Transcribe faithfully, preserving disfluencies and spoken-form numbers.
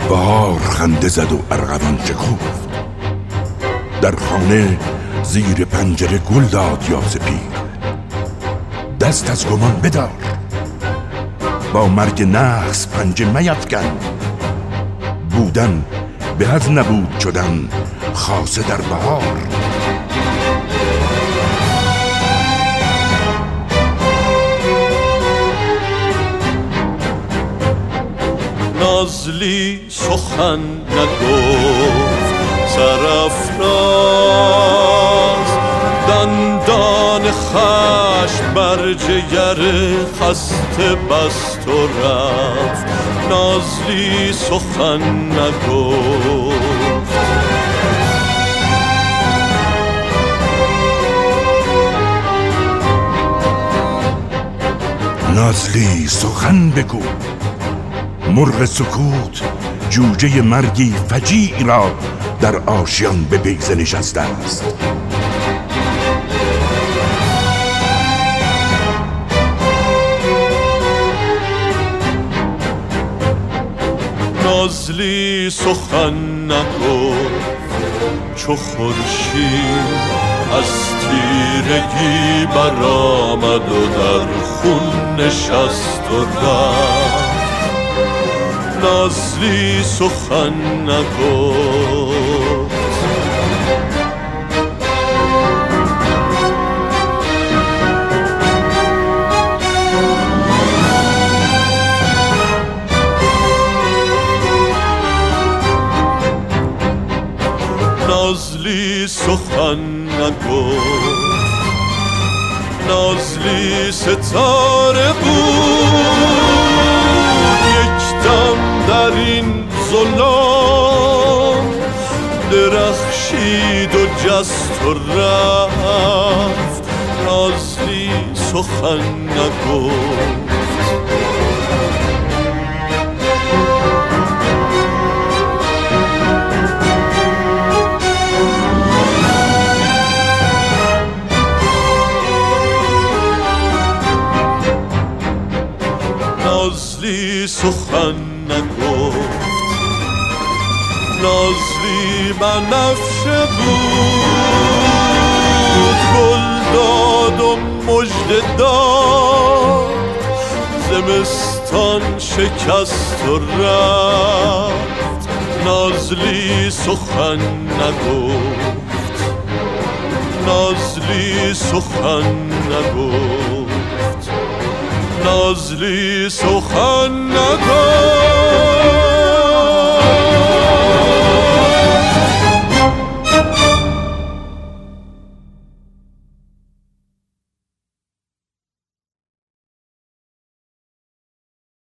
بهار خنده زد و ارغوان شکفت، در خانه زیر پنجره گل داد یاس پیر. دست از گمان بدار، با مرگ نحس پنجه میفکن، بودن به از نبود شدن خاصه در بهار. نازلی سخن نگفت سرافراز، دندان خشم بر جگر خسته بست و رفت. نازلی سخن نگفت. نازلی سخن بگو، مرغ سکوت جوجه مرگی فجیع را در آشیان به بیضه نشسته است. نازلی سخن نگفت چو خورشید از تیرگی برآمد و در خون نشست و رفت. نازلی سخن نگفت. نازلی سخن نگفت. نازلی ستاره بود یک دم در این ظلام، درخشید و جست و رفت. نازلی سخن نگفت. نازلی سخن نگفت. نازلی بنفشه بود گل داد و مژده داد، زمستان شکست و رفت. نازلی سخن نگفت. نازلی سخن نگفت. نازلی سخن نگفت.